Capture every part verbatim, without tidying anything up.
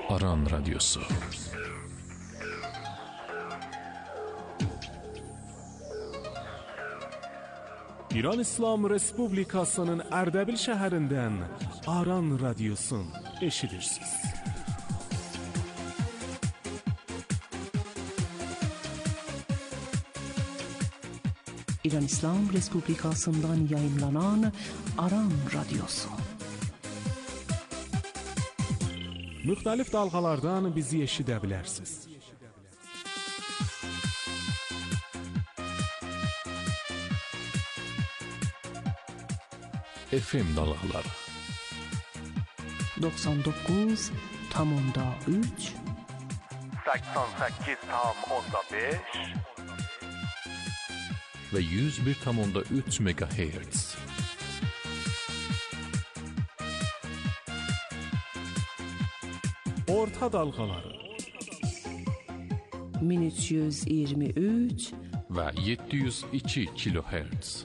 Aran Radyosu. İran İslam Respublikasının Erdebil şəhərindən Aran Radyosun eşidirsiniz. İran İslam Respublikasından yayınlanan Aran Radyosu. Müxtəlif dalğalardan bizi eşidə bilərsiniz. F M dalğaları doksan dokuz nokta üç seksen sekiz nokta beş ve yüz bir nokta üç megahertz. Orta dalğaları min üç yüz iyirmi üç ve yedi yüz iki kilohertz.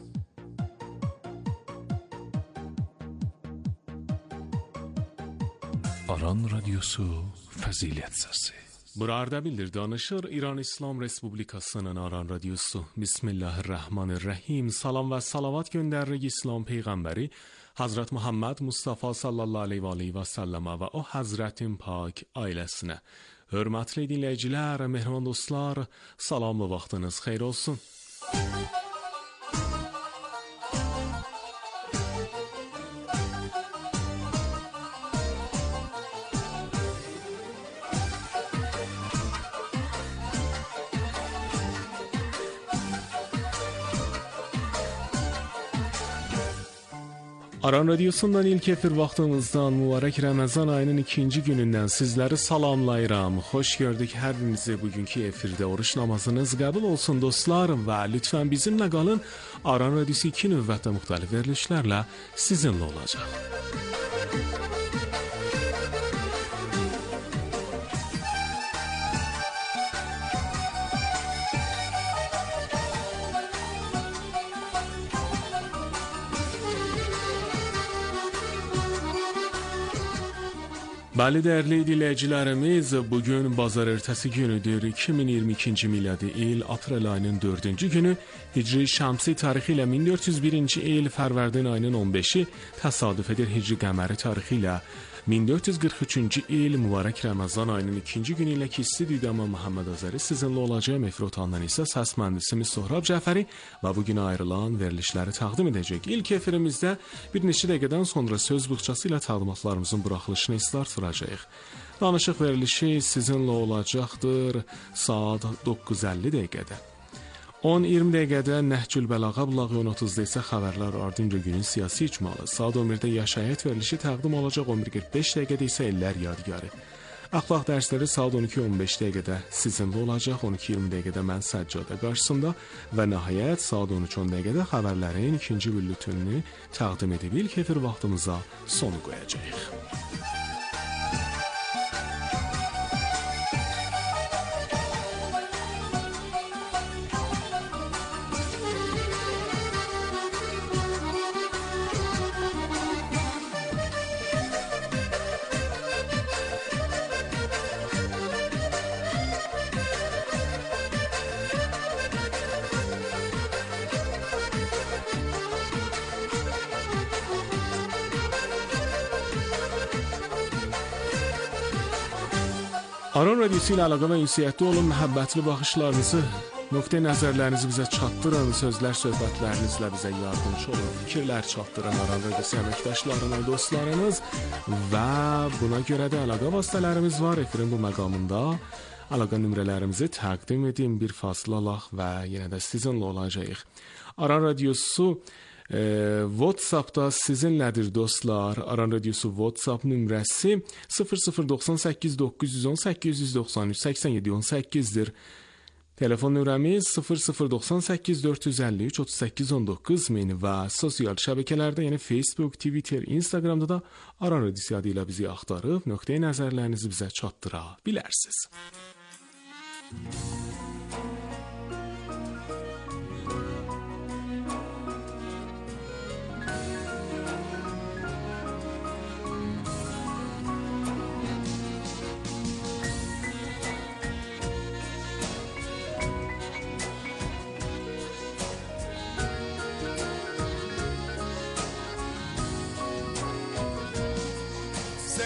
Aran Radyosu Fəzilət Səsi. Burada bildir danışır İran İslam Respublikasının Aran Radyosu. Bismillahirrahmanirrahim. Salam və salavat göndəririk İslam Peyğəmbəri Hazret Muhammed Mustafa sallallahu aleyhi və aleyhi və səlləmə və o Hazretin pak ailəsinə. Hörmətli dinləyicilər, mehriban dostlar, salamlı vaxtınız xeyir olsun. Aran Radyosu'ndan ilk efir vaxtımızdan mübarək Ramazan ayının ikinci günündən sizləri salamlayıram. Xoş gördük hər birinizi bugünkü efirdə. Oruç namazınız qəbul olsun dostlar və lütfən bizimlə qalın. Aran Radyosu iki növbətdə müxtəlif verilişlərlə sizinlə olacaq. Bəli, dəyərli dinləyicilərimiz, bugün bazar ertəsi günüdür. iki min iyirmi ikinci miladi il aprel ayının dördüncü günü, Hicri Şəmsi tarixi ilə min dörd yüz birinci il Fərvərdin ayının on beşi təsadüf edir. Hicri Qəməri tarixi ilə min dörd yüz qırx üçüncü il mübarək Ramazan ayının ikinci günü ilə ki, Stüdiyama Muhammed Azəri sizinlə olacağım. Efir otağından isə səs mühəndisimiz Sohrab Cəfəri və bugün ayrılan verilişləri təqdim edəcək. İlk efirimizdə bir neçə dəqiqədən sonra söz bıxçası ilə təqdimatlarımızın buraxılışını start vuracağıq. Danışıq verilişi sizinlə olacaqdır saat doqquz əlli dəqiqədə. on iyirmi dəqiqədə Nəhcül Bəlağə bulağı, on otuzda isə xəbərlər ardınca günün siyasi icmalı. Saat on birdə yaşayət verilişi təqdim olacaq, on bir qırx beş dəqiqədə isə ellər yadigarı. Əxlaq dərsləri saat on iki on beş dəqiqədə sizinlə olacaq, on iki iyirmi dəqiqədə mən səccadə qarşısında və nəhayət saat on üç on dəqiqədə xəbərlərin ikinci bülletenini təqdim edib ilk efir vaxtımıza sonu qoyacağıq. Aran Radyosu ilə əlaqə və ünsiyyətli olun, məhəbbətli baxışlarınızı, nöqtə nəzərlərinizi bizə çatdırın, sözlər, söhbətlərinizlə bizə yardımcı olun, fikirlər çatdırın Aran Radyosu əməkdaşlarına, dostlarınız və buna görə də əlaqə vasitələrimiz var. Efirin bu məqamında əlaqə nömrələrimizi təqdim edin, bir fasilə alaq və yenə də sizinlə olacağıq. Aran Radyosu Ee, WhatsApp'da sizinlədir dostlar. Aran Radyosu WhatsApp nömrəsi sıfır sıfır doxsan səkkiz doqquz yüz on səkkiz yüz doxsan üç səksən yeddi on səkkizdir. Telefon nömrəmiz sıfır sıfır doxsan səkkiz dörd yüz əlli üç otuz səkkiz on doqquz min və sosial şəbəkələrdə, yəni Facebook, Twitter, Instagramda da Aran Radyosu adı ilə bizi axtarıb nöqtə nəzərlərinizi bizə çatdıra bilərsiniz.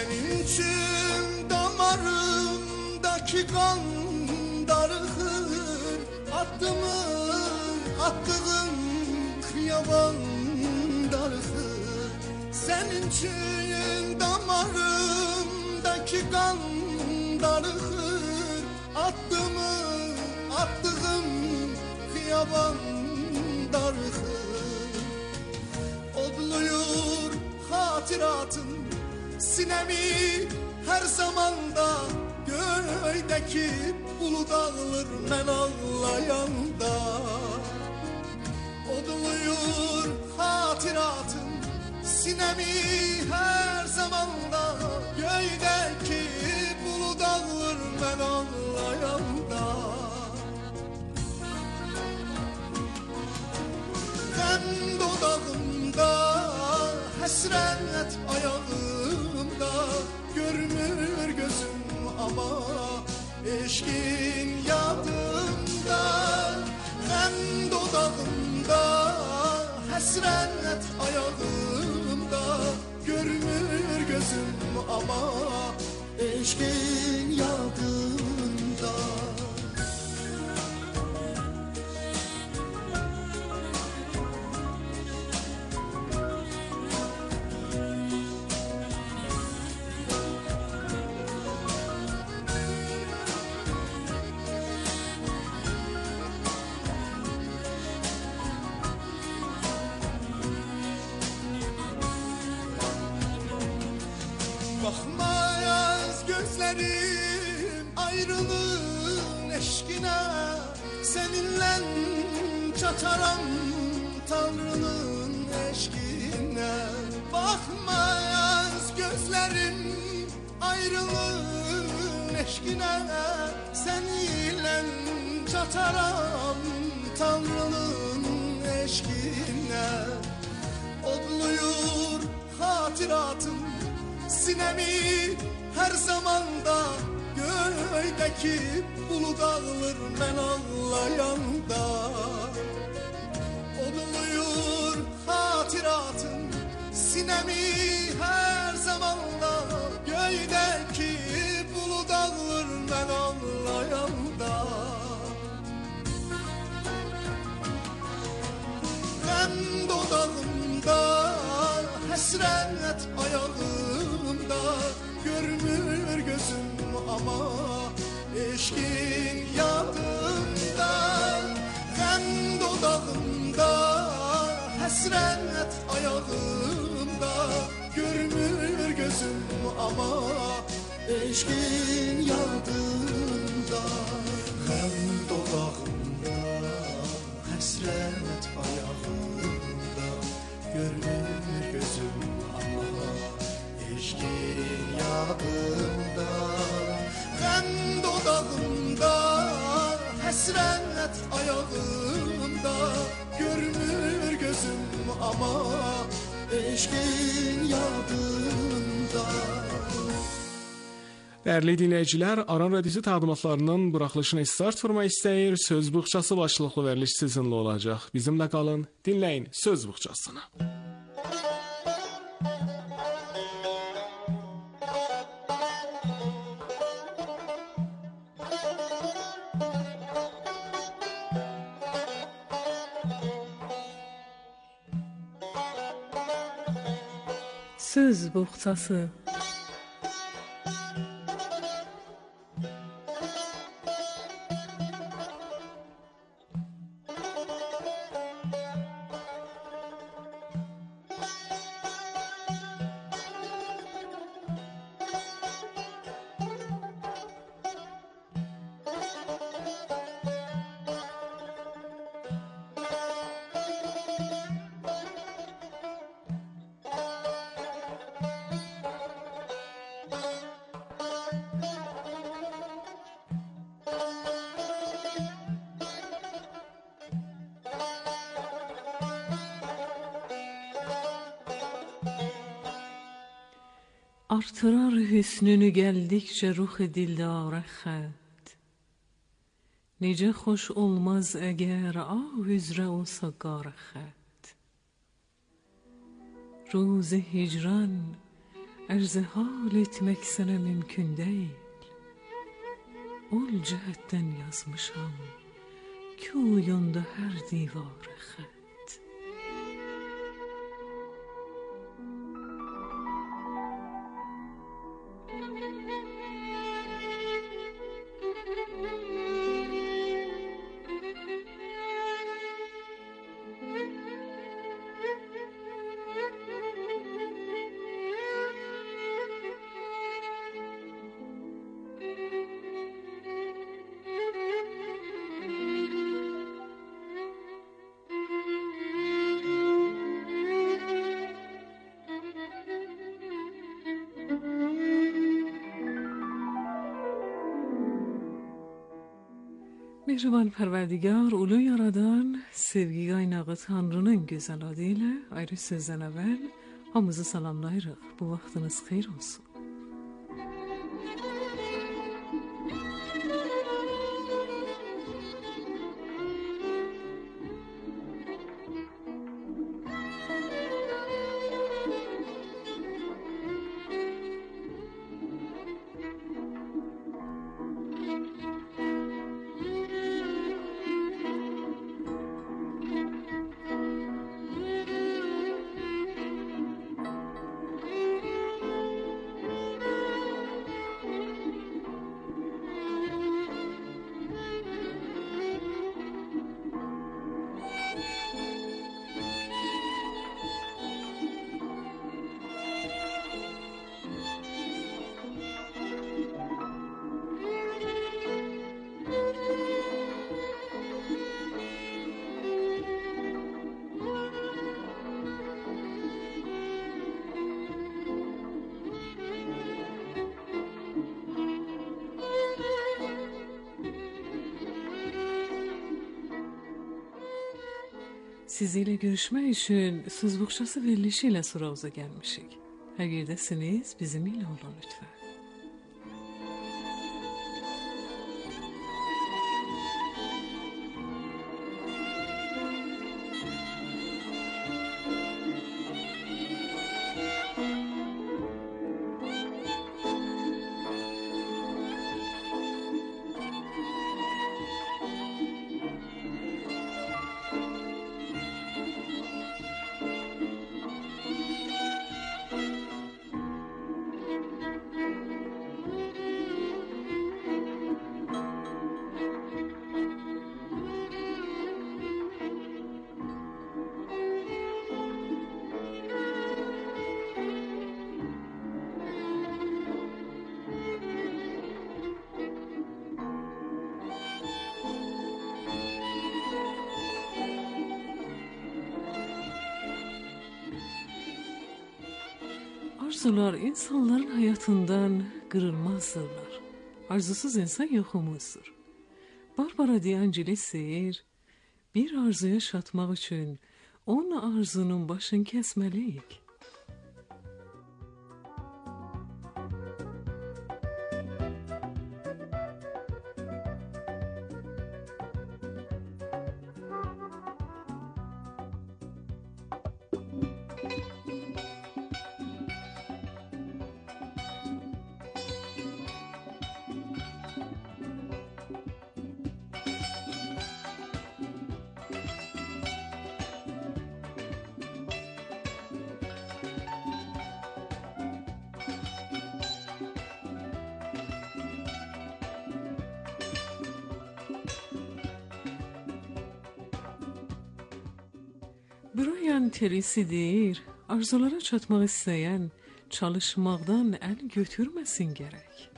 Senin için damarımdaki kan darıkır, attımın attığın kıyaban darıkır. Senin için damarımdaki kan darıkır, attımın attığın kıyaban darıkır. Odluyur hatıratın sinemi her zamanda, göğdeki bulut ağlar men ağlayanda. Odluyur hatıratın sinemi her zamanda, göğdeki bulut ağlar men ağlayanda. Gəm dodağımda, həsrət ayağımda, görmür gözüm ama eşkin yadımda. Gəm dodağımda, həsrət ayağımda, görmür gözüm ama eşkin yadımda. Bakmayaz gözlerim ayrılığın eşkine, seninle çataram Tanrı'nın eşkine. Bakmayaz gözlerim ayrılığın eşkine, seninle çataram Tanrı'nın eşkine. Odluyur hatıratım sinemi her zamanda, göğdeki bulut ağlar men ağlayanda. Odluyur hatıratın sinemi her zamanda, göğdeki bulut ağlar men ağlayanda. Gəm dodağımda, həsrət ayağımda, görmür gözüm ama eşkin yadımda. Gəm dodağımda, həsrət ayağımda, görmür gözüm ama eşkin yadımda. Gəm dodağımda, həsrət ayağımda, görmür gözüm ama eşkin yadımda. Gəm dodağımda, həsrət ayağımda, görmür gözüm ama eşkin yadımda. Dəyərli dinləyicilər, Aran Radiosu təqdimatlarının buraxılışına start vurmaq istəyir. Söz buxçası başlıqlı veriliş sizinlə olacaq. Bizimlə qalın, dinləyin söz buxçasını. Söz buxçası. Artırar hüsnünü gəldikcə ruh dildara xətt. Necə xoş olmaz əgər ah üzrə olsa qara xətt. Ruzi hicran Ərz hal etmək sənə mümkün deyil. Ol cəhətdən yazmışam Kuyunda hər divarı xət. Mehriban Pərverdigar, ulu yaradan, sevgi qaynağı Tanrının gözəl adı ilə ayrı sözdən əvvəl hamımızı salamlayırıq. Bu vaxtınız xeyir olsun. Sizinle görüşmək üçün Söz Buxşası verilişi ilə Suravza gəlmişik. Həqirdəsiniz, bizimlə olun lütfən. Arzular insanların hayatından kırılmazdırlar. Arzusuz insan yoxumuzdur. Barbara D'Angelis deyir, bir arzuya çatmaq üçün onun arzunun başını kəsməliyik. Brian Tracy deyir, arzulara çatmaq istəyən çalışmaqdan əl götürməsin gərək.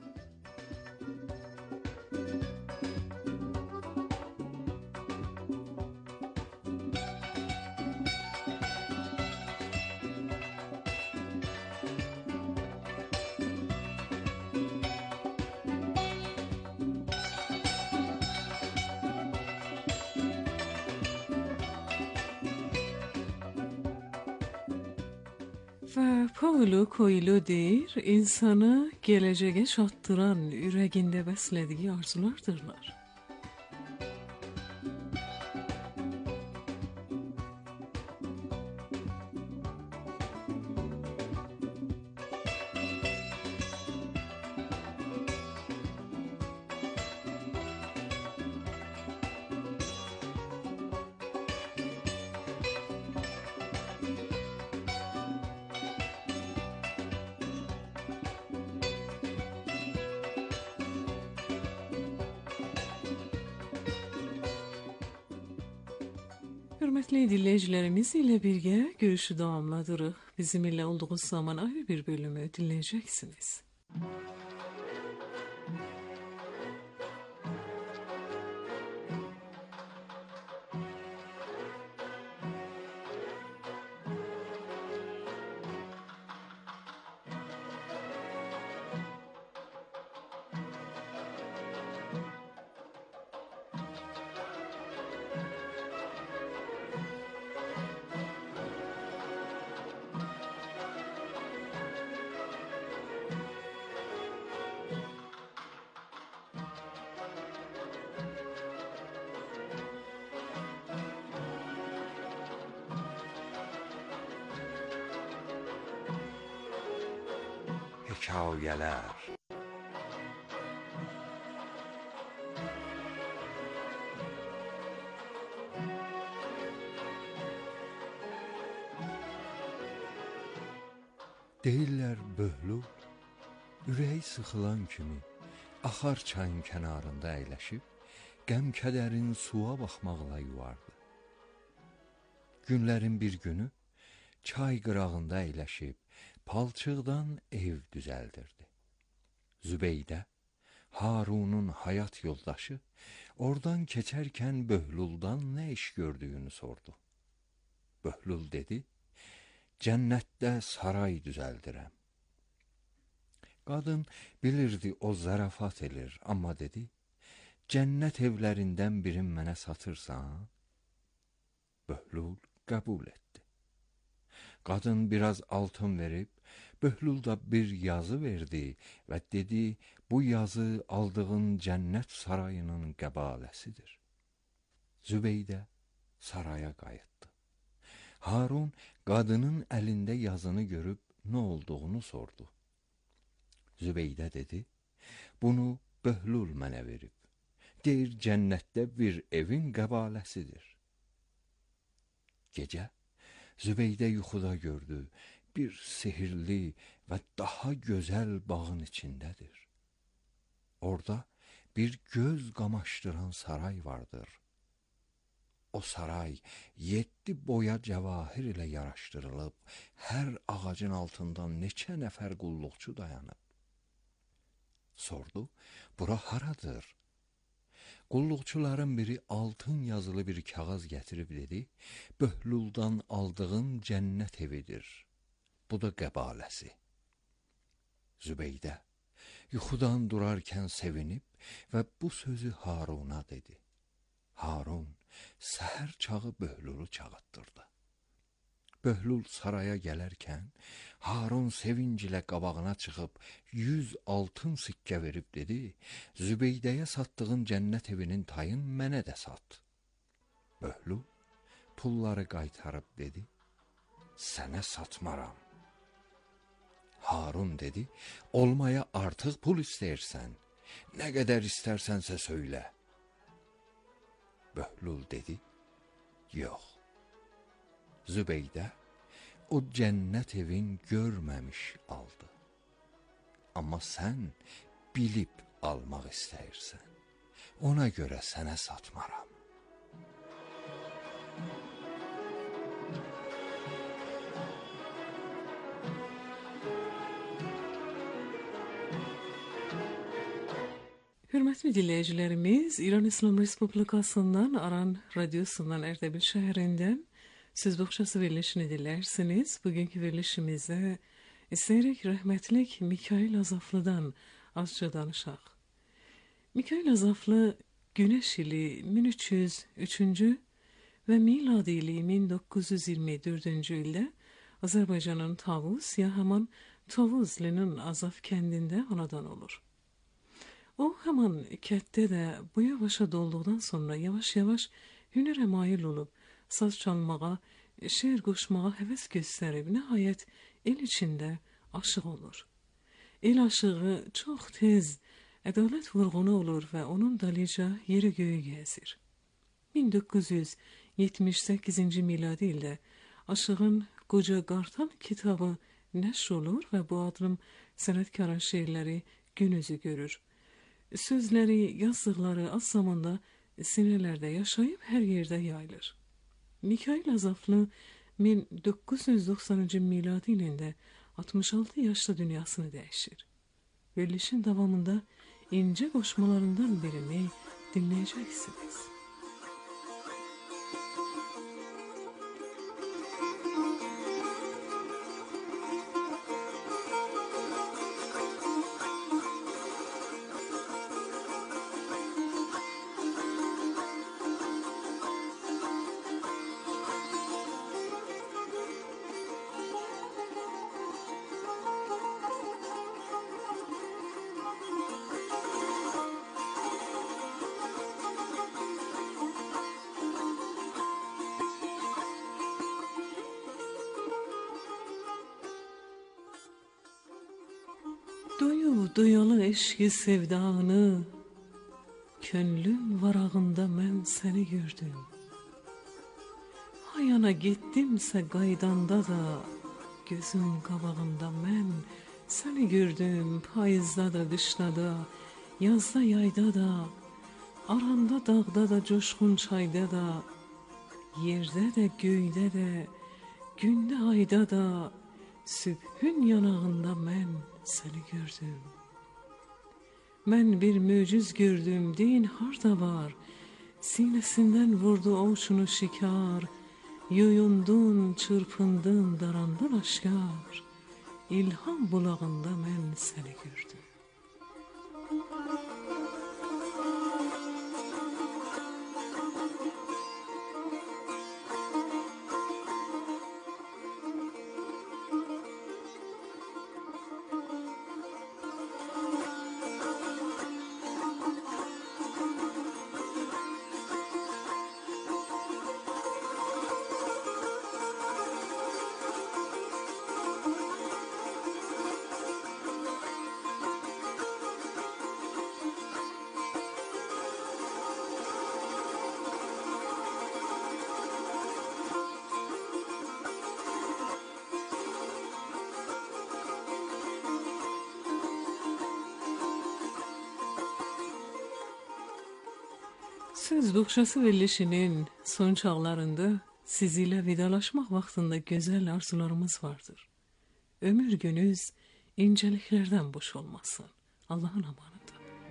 Və Paulo Coelho deyir, insanı gələcəyə çatdıran ürəyində bəslədiyi arzulardırlar. Hörmətli dinləyicilərimiz ilə birgə görüşü davamladırıq. Bizim ilə olduğunuz zaman ayrı bir bölümü dinləyəcəksiniz. Hekayələr. Deyirlər Böhlül ürəyi sıxılan kimi axar çayın kənarında əyləşib qəm-kədərin suya baxmaqla yuvardı. Günlərin bir günü çay qırağında əyləşib palçıqdan ev düzəldirdi. Zübeydə, Harunun həyat yoldaşı, oradan keçərkən Böhlüldan nə iş gördüyünü sordu. Böhlül dedi, cənnətdə saray düzəldirəm. Qadın bilirdi o zarafat edir, amma dedi, cənnət evlərindən birin mənə satırsan? Böhlül qəbul etdi. Qadın biraz altın verib, Böhlülda bir yazı verdi və dedi, bu yazı aldığın cənnət sarayının qəbaləsidir. Zübeydə saraya qayıtdı. Harun qadının əlində yazını görüb nə olduğunu sordu. Zübeydə dedi, bunu Böhlül mənə verib. Deyir, cənnətdə bir evin qəbaləsidir. Gecə Zübeydə yuxuda gördü, bir sihirli və daha gözəl bağın içindədir. Orada bir göz qamaşdıran saray vardır. O saray yeddi boya cəvahir ilə yaraşdırılıb, hər ağacın altından neçə nəfər qulluqçu dayanıb. Sordu, bura haradır? Qulluqçuların biri altın yazılı bir kağız gətirib dedi, Böhlüldan aldığın cənnət evidir. Bu da qəbaləsi. Zübeydə yuxudan durarkən sevinib və bu sözü Haruna dedi. Harun səhər çağı Böhlülü çağıtdırdı. Böhlül saraya gələrkən Harun sevinc ilə qabağına çıxıb yüz altın sikkə verib dedi, Zübeydəyə satdığın cənnət evinin tayın mənə də sat. Böhlül pulları qaytarıb dedi, sənə satmaram. Harun dedi, olmaya artıq pul istəyirsən, nə qədər istərsənsə söylə. Böhlül dedi, yox. Zübeydə o cənnət evin görməmiş aldı. Amma sən bilib almaq istəyirsən. Ona görə sənə satmaram. Hörmətli dinləyicilərimiz, İran İslam Respublikasından, Aran Radyosu'ndan Erdebil şəhərindən Söz Boğçası verilişini dinlərsiniz. Bugünkü verilişimizdə istəyərək rəhmətlik Mikail Azaflı'dan azca danışaq. Mikail Azaflı Günəş ili min üç yüz üçüncü və miladi ili min doqquz yüz iyirmi dördüncü ildə Azərbaycanın Tavuz ya həman Tavuzlinin Azaf kəndində anadan olur. O həman kətdə də bu yavaşa dolduqdan sonra yavaş-yavaş hünərə mail olub, saz çalmağa, şeir qoşmağa həvəs göstərib, nəhayət el içində aşıq olur. El aşığı çox tez ədalət vurğunu olur və onun dalıca yeri göyü gəzir. min doqquz yüz yetmiş səkkizinci miladi ildə aşığın Qoca Qartal kitabı nəşr olur və bu adlı sənətkarın şeirləri gün üzü görür. Sözləri, yazdıqları az zamanda sinirlərdə yaşayıb hər yerdə yayılır. Mikail Azaflı min doqquz yüz doxsanıncı miladi ilində altmış altı yaşda dünyasını dəyişir. Verilişin davamında ince qoşmalarından birini dinləyəcəksiniz. Doyub doyalı eşki sevdanı, könlüm varağında mən səni gördüm. Hayana getdimsə qaydanda da, gözüm qabağında mən səni gördüm. Payızda da, qışda da, yazda, yayda da, aranda, dağda da, coşqun çayda da, yerdə də, göydə də, gündə, ayda da, sübhün yanağında mən səni gördüm. Mən bir möcüz gördüm, deyin harda var? Sinəsindən vurdu ovçunu şikar, yuyundun, çırpındın, darandın aşkar. İlham bulağında mən səni gördüm. Söz Buxşası verilişinin son çağlarında sizinle vidalaşmak vaxtında güzel arzularımız vardır. Ömür günüz inceliklerden boş olmasın. Allah'ın amanında.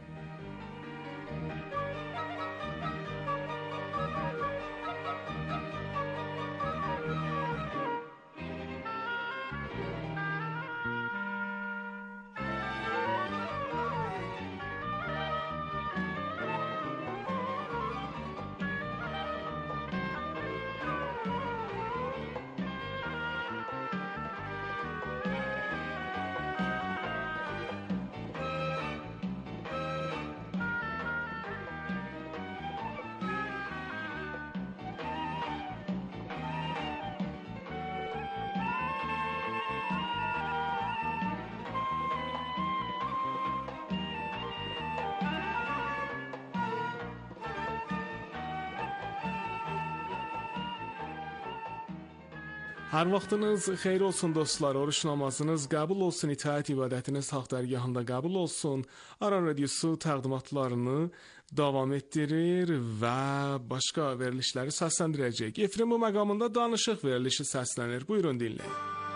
Hər vaxtınız xeyir olsun dostlar, oruç namazınız qəbul olsun, itaət ibadətiniz haq dərgahında qəbul olsun. Aran Radiosu təqdimatlarını davam etdirir və başqa verilişləri səsləndirəcək. Efrim bu məqamında danışıq verilişi səslənir. Buyurun dinləyin.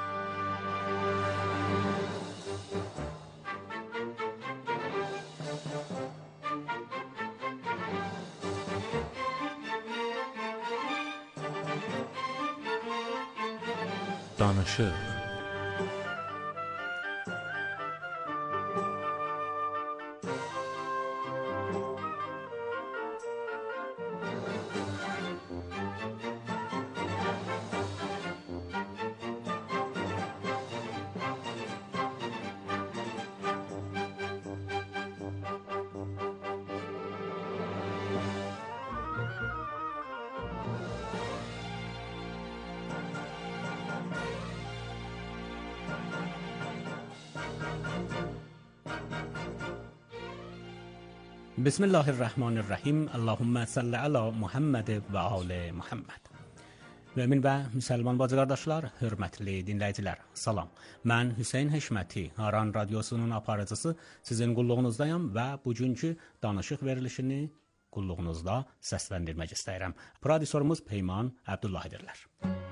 Danışıq. بسم الله الرحمن الرحیم. اللهم صل علی Muhammed və ali Muhammed. Mömin və müsəlman bacı qardaşlar, hörmətli dinləyicilər, salam. Mən Hüseyn Həşməti, Aran Radiosunun aparıcısı, sizin qulluğunuzdayım və bugünkü danışıq verilişini qulluğunuzda səsləndirmək istəyirəm. Prodüserimiz Peyman Abdullahidirlər.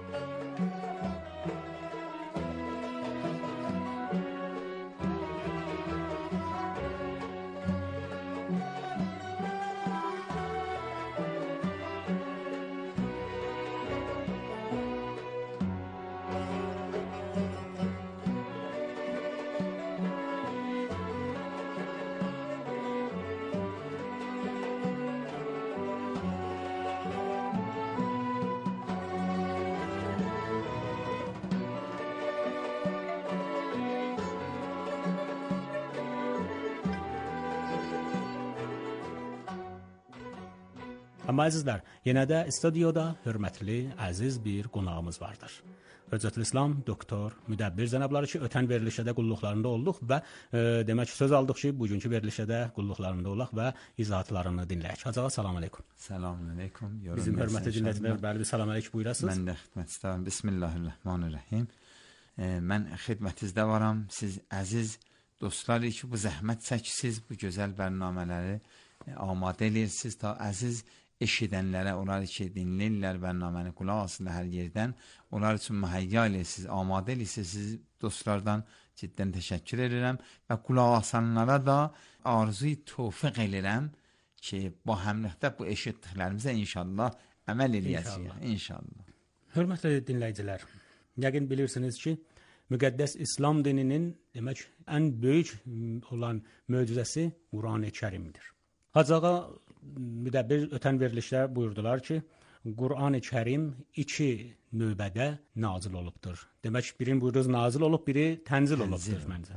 Amma əzizlər, yenə də studiyada hörmətli, əziz bir qonağımız vardır. Hüccətül İslam doktor Müdəbbir cənabları ki, ötən verilişdə qulluqlarında olduq və e, demək söz aldıq ki, bugünkü verilişdə qulluqlarında olaq və izahatlarını dinləyək. Hacığa salam aleykum. Salam aleykum. Bizim hörmətli dinləyicilər, bəli bir salam aleykum buyurasınız. Mən də xidmət istəyirəm. Bismillahirrahmanirrahim. E, mən xidmətinizdə varam. Siz əziz dostlar ki, bu zəhmət çəksiniz, bu gözəl bərnamələri e, amadə edirsiniz ta əziz eşidənlərə, onlar ki, dinləyirlər bərnaməni, qulaq asırlar hər yerdən, onlar üçün mühəyya edirsiniz, amadə edirsiniz, siz dostlardan ciddən təşəkkür edirəm və qulaq asanlara da arzuyu tövfiq edirəm ki, bu həmlikdə bu eşitdiklərimizə inşallah əməl edəcəyik, inşallah. Hörmətli dinləyicilər, yəqin bilirsiniz ki, müqəddəs İslam dininin demək ən böyük olan möcüzəsi Qurani Kərimdir. Hacığa Müdəbbir ötən verilişdə buyurdular ki, Qurani Kərim iki növbədə nazil olubdur. Demək, birin buyurduğunuz nazil olub, biri tənzil olubdur məncə.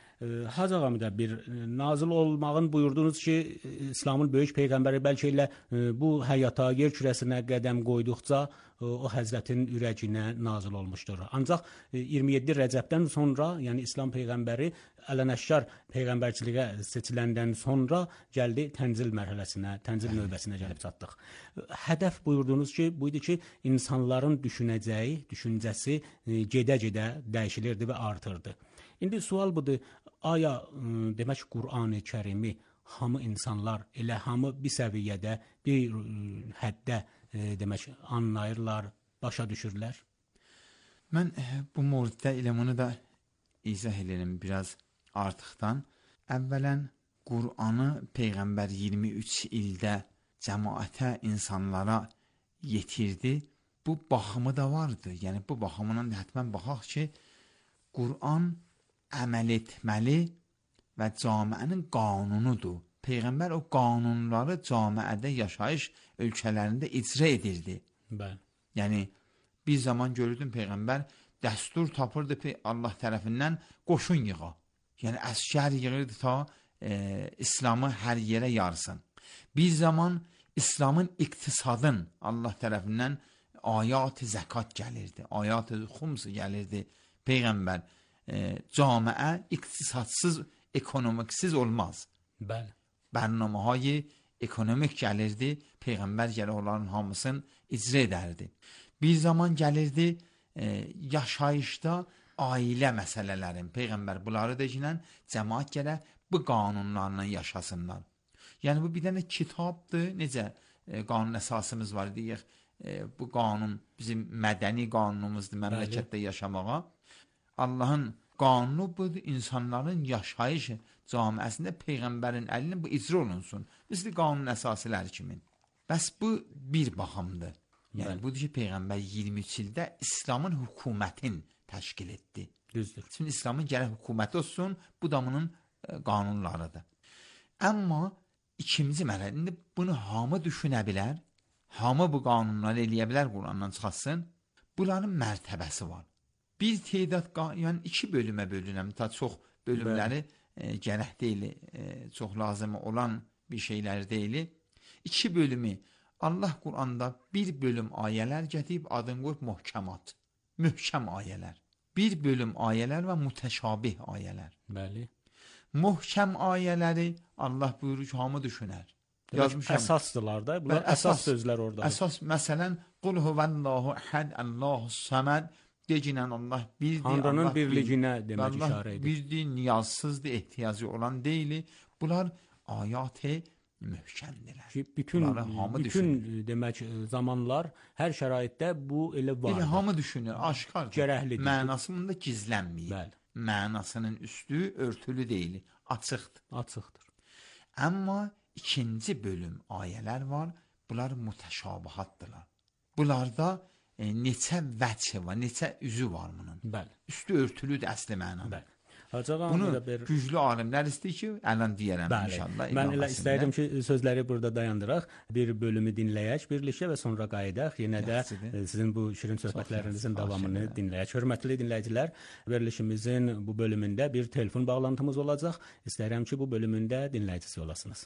Hacığa Müdəbbir, nazil olmağın buyurduğunuz ki, İslamın böyük peyğəmbəri bəlkə ilə bu həyata, yer kürəsinə qədəm qoyduqca o Həzrətin ürəcinə nazil olmuşdur. Ancaq iyirmi yeddi Rəcəbdən sonra, yəni İslam peyğəmbəri ələnəşkar peyğəmbərçiliyə seçiləndən sonra gəldi tənzil mərhələsinə, tənzil növbəsinə gəlib çatdıq. Hədəf buyurduğunuz ki, buydu ki, insanların düşünəcəyi, düşüncəsi gedə-gedə dəyişilirdi və artırdı. İndi sual budur, aya demək Qurani Kərimi hamı insanlar elə hamı bir səviyyədə, bir həddə e, demək anlayırlar, başa düşürlər? Mən e, bu mövzuda elə bunu da izah edirəm biraz artıqdan. Əvvələn Qur'anı Peyğəmbər iyirmi üç ildə cəmaətə, insanlara yetirdi. Bu baxımı da vardı. Yəni bu baxımından həttəmən baxaq ki, Qur'an əməl etməli və camiənin qanunudur. Peyğəmbər o qanunları camiədə, yaşayış ölkələrində icra edirdi. Bəli. Yəni bir zaman görürdüm Peyğəmbər dəstur tapırdı Allah tərəfindən qoşun yığa. Yəni əskər yığırdı ta e, İslamı hər yerə yarsın. Bir zaman İslamın iqtisadın Allah tərəfindən ayat-ı zəkat gəlirdi, ayat-ı xums gəlirdi. Peyğəmbər e, camiə iqtisadsız, ekonomiksiz olmaz. Bəli. Bərnaməهای ekonomik gəlirdi, Peyğəmbər gələ onların hamısını icra edərdi. Bir zaman gəlirdi e, yaşayışda ailə məsələlərin, Peyğəmbər bunları deyilən cəmaət gələ bu qanunlarla yaşasınlar. Yəni bu bir dənə kitabdır, necə e, qanun əsasımız var deyək, e, bu qanun bizim mədəni qanunumuzdur məmləkətdə yaşamağa. Allahın qanunu budur, insanların yaşayış camiəsində Peyğəmbərin əlində bu icra olunsun. Misli qanun əsasılar kimin. Bəs bu bir baxımdır. Yəni Bəli. Budur ki, Peyğəmbər iyirmi üç ildə İslamın hökumətin təşkil etdi. Düzdür. Şimdi İslamın gərək hökuməti olsun, bu da bunun e, qanunlarıdır. Amma ikinci mərhəlində bunu hamı düşünə bilər, hamı bu qanunları eləyə bilər, Qurandan çıxasın. Bunların mərtəbəsi var. Bir teydad, yəni iki bölümə bölünəm, ta çox bölümləri e, gərək deyil, e, çox lazım olan bir şeylər deyil. İki bölümü Allah Quranda bir bölüm ayələr gətirib adını qoyub möhkəmat, möhkəm ayələr. Bir bölüm ayələr və mütəşabih ayələr. Bəli. Möhkəm ayələri Allah buyurur ki, hamı düşünər. Yazmışam. Əsasdırlar da, bunlar əsas, əsas sözlər orada. Əsas, məsələn, Qul huvəllahu əhəd, Allahu səməd, decinən Allah birdir. Tanrının Allah birliyinə demək Allah işarə edir. Birdir, niyazsızdır, ehtiyacı olan deyil. Bunlar ayat-ı möhkəmdirlər. Ki, bütün Bunları hamı bütün düşünür. demək zamanlar, hər şəraitdə bu elə var. Elə hamı düşünür, aşkardır. Gərəklidir. Mənasında gizlənməyib. Bəli. Mənasının üstü örtülü deyil, açıqdır. Açıqdır. Amma ikinci bölüm ayələr var, bunlar mütəşabihatdırlar. Bunlarda e, neçə vəçə var, neçə üzü var bunun. Bəli. Üstü örtülüdür əsli mənada. Bəli. Hacıqam, Bunu bir... güclü alimlər istəyir ki, ələn deyərəm Bəli. inşallah. Mən elə istəyirəm ki, sözləri burada dayandıraq, bir bölümü dinləyək birlikdə və sonra qayıdaq. Yenə də Yaxşıdır. sizin bu şirin söhbətlərinizin davamını Yaxşıdır. dinləyək. Hörmətli dinləyicilər, verilişimizin bu bölümündə bir telefon bağlantımız olacaq. İstəyirəm ki, bu bölümündə dinləyicisi olasınız.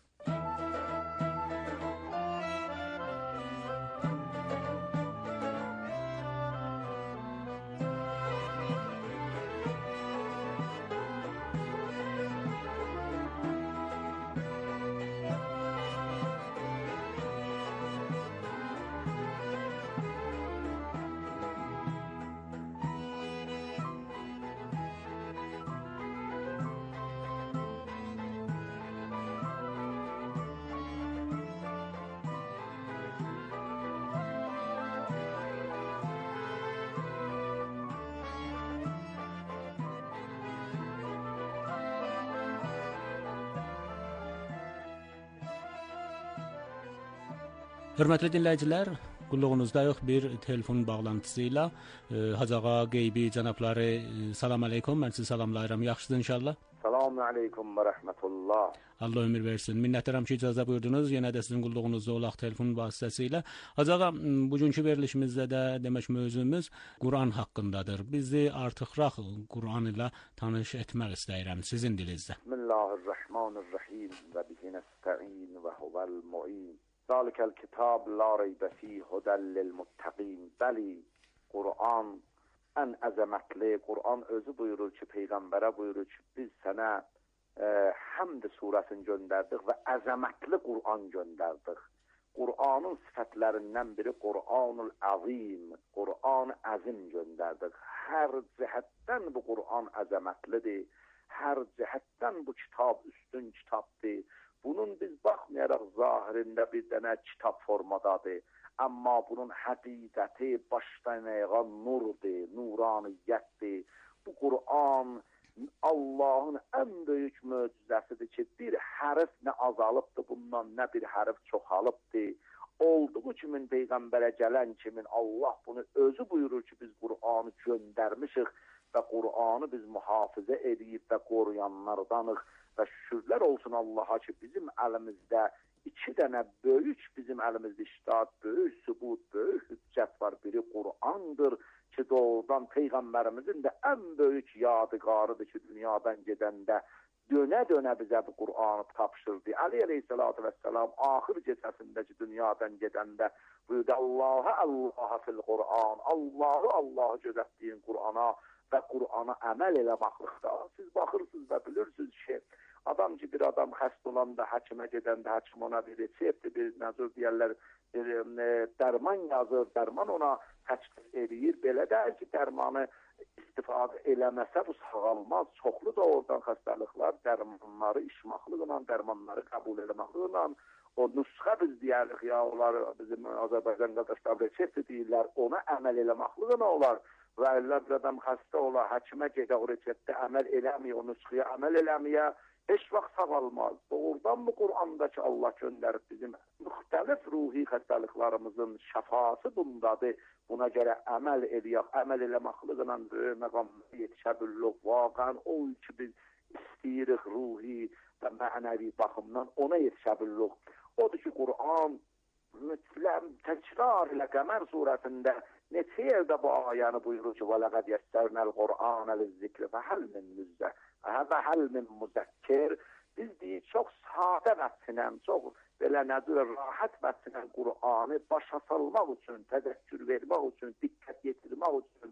Hörmətli dinləyicilər, qulluğunuzdayıq bir telefon bağlantısı ilə. E, Hacağa qeybi cənabları e, salam aleykum. Mən sizi salamlayıram. Yaxşısınız inşallah. Selamun aleyküm ve rahmetullah. Allah ömür versin. Minnətdaram ki, icazə buyurdunuz. Yenə də sizin qulluğunuzda olaq telefon vasitəsilə. Hacağa, bugünkü verilişimizdə də demək mövzumuz Quran haqqındadır. Bizi artıqraq Quran ilə tanış etmək istəyirəm sizin dilinizdə. Bismillahirrahmanirrahim ve bihi nesta'in ve huvel mu'in. Zalikel kitab la reybe fi hudel lil muttaqin. Bəli, Quran ən əzəmətli. Quran özü buyurur ki, Peyğəmbərə buyurur ki, biz sənə e, Həmd surəsini göndərdik və əzəmətli Quran göndərdik. Quranın sifətlərindən biri Quranul Azim, Quran əzim göndərdik. Hər cəhətdən bu Quran əzəmətlidir. Hər cəhətdən bu kitab üstün kitabdır. Bunun biz baxmayaraq zahirində bir dənə kitab formadadır. Amma bunun həqiqəti başdan ayağa nurdur, nuraniyyətdir. Bu Quran Allahın ən böyük möcüzəsidir ki, bir hərf nə azalıbdır bundan, nə bir hərf çoxalıbdır. Olduğu kimin Peyğəmbərə gələn kimin Allah bunu özü buyurur ki, biz Quranı göndərmişik və Quranı biz mühafizə edib və qoruyanlardanıq. Və şükürlər olsun Allaha ki, bizim əlimizdə iki dənə böyük, bizim əlimizdə iştahat, böyük sübut, böyük hüccət var. Biri Qurandır ki, doğrudan Peyğəmbərimizin də ən böyük yadigarıdır ki, dünyadan gedəndə dönə-dönə bizə bu Quranı tapşırdı. Əli əleyhissalatu vəssalam axır gecəsində ki, dünyadan gedəndə buyurdu, Allah'a Allah'a fil Quran, Allah'ı Allah'ı gözətdiyin Qurana və Qurana əməl eləməklikdə. Siz baxırsınız və bilirsiniz ki, adam ki, bir adam xəst olanda, həkimə gedəndə, həkim ona bir resepti, bir nəzir deyərlər, bir e, dərman yazır, dərman ona təklif eləyir. Belə də ki, dərmanı istifadə eləməsə bu sağalmaz. Çoxlu da oradan xəstəliklər, dərmanları içməkliklə, dərmanları qəbul eləməkliklə, o nüsxə biz deyərik ya, onlar bizim Azərbaycan qardaşlar resepti deyirlər, ona əməl eləməkliklə olar. Və əllər bir adam xəstə ola, həkimə gedə, o reseptdə əməl eləməyə, o nüsxəyə əməl eləməyə, heç vaxt sağalmaz. Doğrudan bu Quranda ki, Allah göndərib bizim müxtəlif ruhi xəstəliklərimizin şəfası bundadır. Buna görə əməl eləyək, əməl eləməkliklə böyük məqamda yetişə bilirik. Vaqən o ki, biz istəyirik ruhi və mənəvi baxımdan ona yetişə bilirik. Odur ki, Quran mütləq təkrar ilə Qəmər surəsində neçə yerdə bu ayəni buyurur ki, وَلَقَدْ يَسَّرْنَا الْقُرْآنَ لِلذِّكْرِ فَهَلْ مِنْ مُزَّكِّرٍ فَهَلْ مِنْ مُزَّكِّرٍ. Biz deyik, çox sadə vəsinə, çox belə nədir, rahat vəsinə Qur'anı başa salmaq üçün, təzəkkür vermək üçün, diqqət yetirmək üçün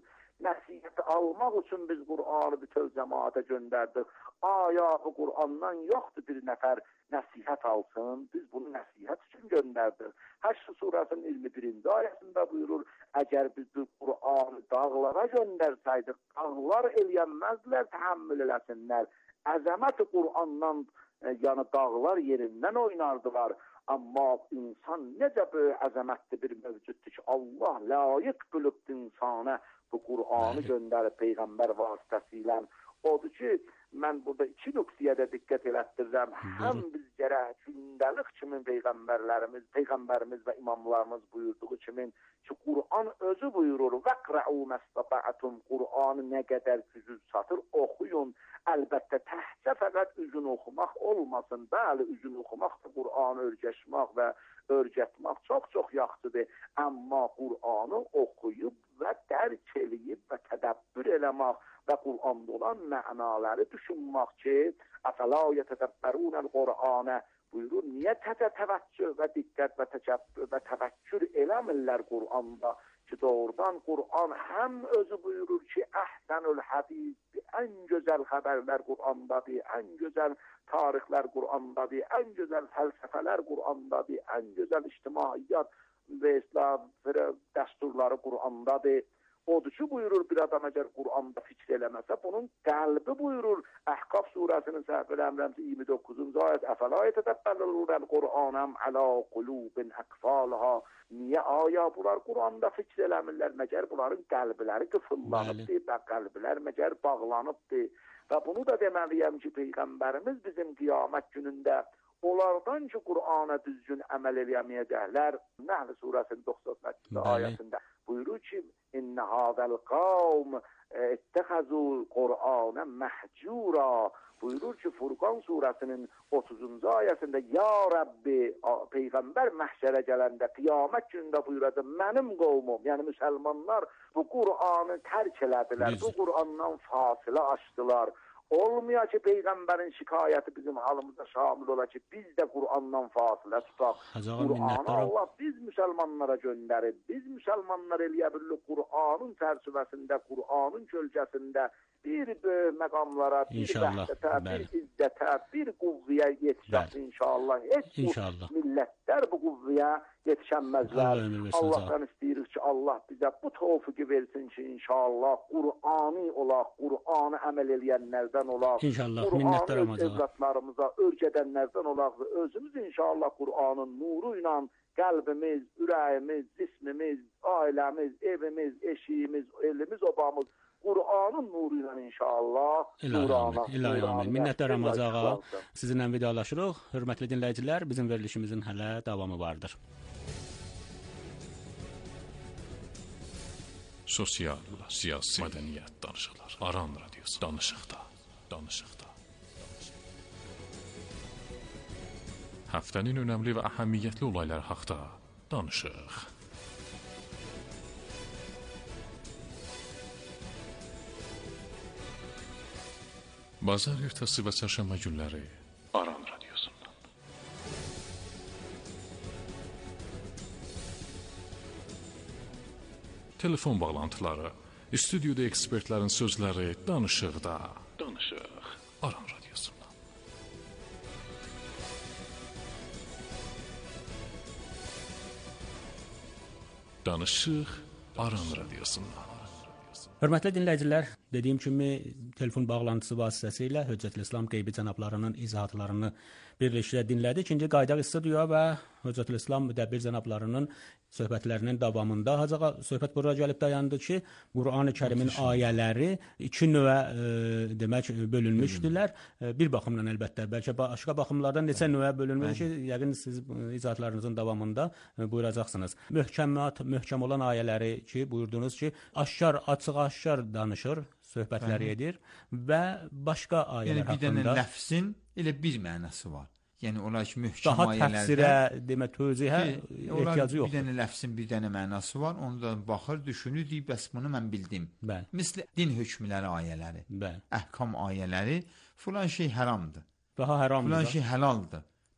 nəsihəti almaq üçün biz Qur'anı bütöv cəmaata göndərdik. Aya bu Qur'andan yoxdur bir nəfər nəsihət alsın. Biz bunu nəsihət üçün göndərdik. Həşr surəsinin iyirmi birinci ayəsində buyurur, əgər biz bu Qur'anı dağlara göndərsəydik, dağlar eləyənməzdilər, təhəmmül eləsinlər. Əzəmət Qur'andan, yəni dağlar yerindən oynardılar. Amma insan necə böyük əzəmətli bir mövcuddur ki, Allah layiq bilibdir insana bu Qur'anı göndərib Peyğəmbər vasitəsilə. Odur ki, mən burada iki nöqtəyə də diqqət elətdirirəm. Həm biz gərək gündəlik kimi Peyğəmbərlərimiz, Peyğəmbərimiz və imamlarımız buyurduğu kimi ki, Qur'an özü buyurur, vəqrəu məstəbətun, Qur'anı nə qədər gücü çatır, oxuyun. Əlbəttə təhcə fəqət üzün oxumaq olmasın. Bəli, üzün oxumaq da Qur'anı örgəşmək və örgətmək çox-çox yaxşıdır. Amma Qur'anı oxuyub və dərk eləyib və tədəbbür eləmək və Qur'anda olan mənaları düşünmək ki, əfəla yətədəbbərunəl Qur'anə buyurur, niyə təvəccüh və diqqət və təcəbbür və təvəkkür eləmirlər Qur'anda ki, doğrudan Qur'an həm özü buyurur ki, əhsənül hədis, ən gözəl xəbərlər Qur'andadır, ən gözəl tarixlər Qur'andadır, ən gözəl fəlsəfələr Qur'andadır, ən gözəl ictimaiyyat və İslam dəsturları Qur'andadır. Odur ki, buyurur bir adam əgər Qur'anda fikr eləməsə, bunun qəlbi buyurur. Əhqaf surəsinin səhv eləmirəmsə iyirmi doqquzuncu ayət, əfəla yetədəbbərunəl Qur'anəm əla qulubin əqfalha. Niyə aya bunlar Qur'anda fikr eləmirlər? Məgər bunların qəlbləri qıfıllanıbdır və qəlblər məgər bağlanıbdır. Və bunu da deməliyəm ki, Peyğəmbərimiz bizim qiyamət günündə onlardan ki, Qur'ana düzgün əməl eləyəməyəcəklər, Nəhl surəsinin doxsan səkkizinci ayəsində buyurur ki, İnnə hādəl qavm ittəxəzul Qur'anə məhcura. Buyurur ki, Furqan surəsinin otuzuncu ayəsində, Ya Rəbbi, Peyğəmbər məhşərə gələndə, qiyamət günündə buyuracaq, mənim qovmum, yəni müsəlmanlar bu Qur'anı tərk elədilər, bu Qur'andan fasilə açdılar. Olmuyor ki, Peyğəmbərin şikayəti bizim halımıza şamil ola ki, biz də Qur'andan fasilə tutaq. Qur'anı Allah biz müsəlmanlara göndərib. Biz müsəlmanlar eləyə bilirik Qur'anın çərçivəsində, Qur'anın kölgəsində bir böyük məqamlara, bir vəhdətə, bir izzətə, bir quvviyə yetişək inşallah. Heç bu millətlər bu quvviyə yetişənməzlər. Allahdan istəyirik ki, Allah bizə bu tövfiqi versin ki, inşallah Qur'ani olaq, Qur'anı əməl eləyənlərdən olaq, Qur'anı öz evlatlarımıza örgədənlərdən olaq və özümüz inşallah Qur'anın nuru ilə qəlbimiz, ürəyimiz, cismimiz, ailəmiz, evimiz, eşiyimiz, elimiz, obamız Qur'anın nuru ilə inşallah nurana. İlahi amin. Minnətlər Ramaz ağa. Sizinlə vidalaşırıq. Hörmətli dinləyicilər, bizim verilişimizin hələ davamı vardır. Sosial, siyasi, mədəniyyət danışıqlar. Aran radiosu. Danışıqda, danışıqda. Həftənin önəmli və əhəmiyyətli olaylar haqqında danışıq. Bazar ertəsi və çərşənbə günləri Aran radiosundan. Telefon bağlantıları, stüdyoda ekspertlərin sözləri, danışıqda, danışıq Aran radiosundan. Danışıq Aran radiosundan. Hörmətli dinləyicilər, dediyim kimi telefon bağlantısı vasitəsilə Höccətül İslam qeybi cənablarının izahatlarını birlikdə dinlədik. İkinci qayda studiya və Höccətül İslam müdəbbir cənablarının söhbətlərinin davamında Hacığa söhbət bura gəlib dayandı ki, Qur'an-ı Kərimin ayələri iki növə e, demək bölünmüşdülər. E, bir baxımdan əlbəttə, bəlkə başqa baxımlardan neçə növə bölünmüş ki, yəqin siz izahatlarınızın davamında e, buyuracaqsınız. Möhkəmat, möhkəm olan ayələri ki, buyurdunuz ki, aşkar, açıq-aşkar danışır, söhbətləri edir və başqa ayələr haqqında. Yəni bir dənə ləfzin elə bir mənası var. Yəni onlar ki, möhkəm daha ayələrdə daha təfsirə, demə, tövzihə ehtiyacı yoxdur. Bir dənə ləfzin bir dənə mənası var. Onu da baxır, düşünür, deyir, bəs bunu mən bildim. Bəli. Misli din hökmləri ayələri, bəli, əhkam ayələri, filan şey haramdır. Daha haramdır. Filan şey həlaldır.